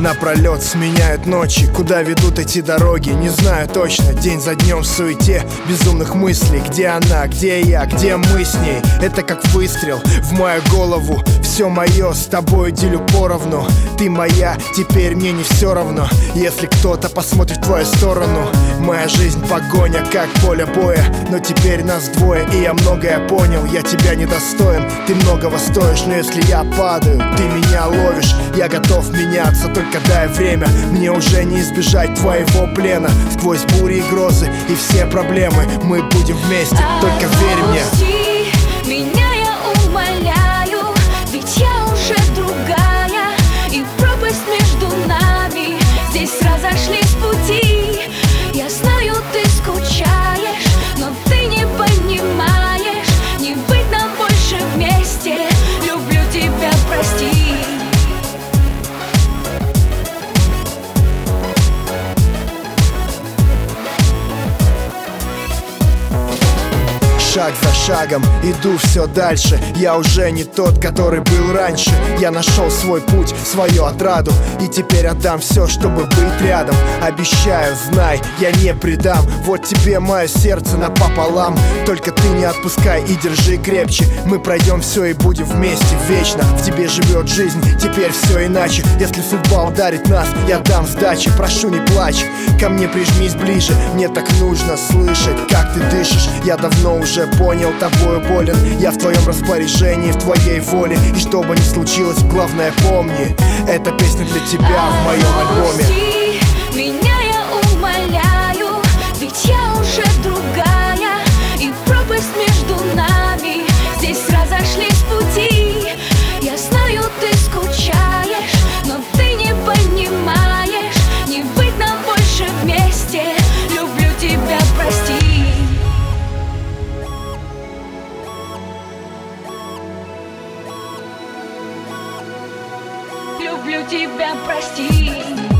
напролет сменяют ночи. Куда ведут эти дороги, не знаю точно. День за днем в суете безумных мыслей. Где она, где я, где мы с ней? Это как выстрел в мою голову. Все мое с тобой делю поровну. Ты моя, теперь мне не все равно, если кто-то посмотрит в твою сторону. Моя жизнь погоня, как поле боя, но теперь нас двое, и я многое понял. Я тебя недостоин, ты многого стоишь, но если я падаю, ты меня ловишь. Я готов меняться, только дай время. Мне уже не избежать твоего плена. Сквозь бури и грозы и все проблемы мы будем вместе, только верь мне. Меня я умоляю, ведь я уже другая, и пропасть между нами, здесь разошлись пути. Я знаю, ты скучаешь, но ты не понимаешь, не быть нам больше вместе. Люблю тебя, прости. Шаг за шагом иду все дальше. Я уже не тот, который был раньше. Я нашел свой путь, свою отраду, и теперь отдам все, чтобы быть рядом. Обещаю, знай, я не предам. Вот тебе мое сердце напополам. Только ты не отпускай и держи крепче. Мы пройдем все и будем вместе вечно. В тебе живет жизнь, теперь все иначе. Если судьба ударит нас, я дам сдачи. Прошу, не плачь, ко мне прижмись ближе. Мне так нужно слышать, как ты дышишь. Я давно уже понял, тобою болен. Я в твоем распоряжении, в твоей воле. И что бы ни случилось, главное помни, эта песня для тебя в моем альбоме. Меня я умоляю, ведь я уже другая, и пропасть между нами, здесь разошлись пути. Я знаю, ты скучаешь, но ты не понимаешь, не быть нам больше вместе. Люблю тебя, прости. Люблю тебя, прости.